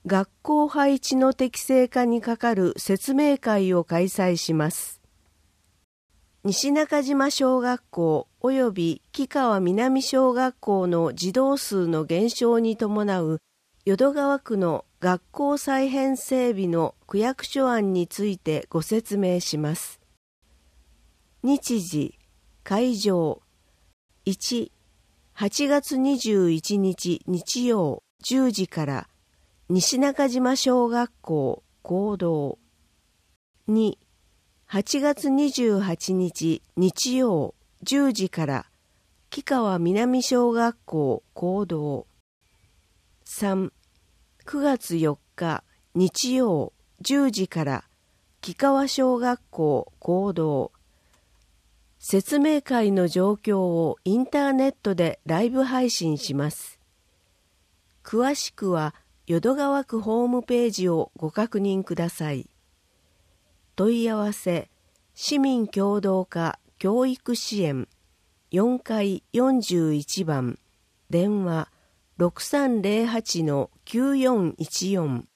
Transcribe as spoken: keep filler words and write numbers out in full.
学校配置の適正化に係る説明会を開催します。西中島小学校及び木川南小学校の児童数の減少に伴う淀川区の学校再編整備の区役所案についてご説明します。日時、会場。いち、はちがつにじゅういちにち日曜じゅうじから西中島小学校講堂。に、はちがつにじゅうはちにち日曜じゅうじから木川南小学校講堂。さん、くがつよっか日曜じゅうじから木川小学校講堂。説明会の状況をインターネットでライブ配信します。詳しくは淀川区ホームページをご確認ください。問い合わせ、市民協働課教育支援よんかいよんじゅういちばん、電話 ろくさんぜろはちのきゅうよんいちよん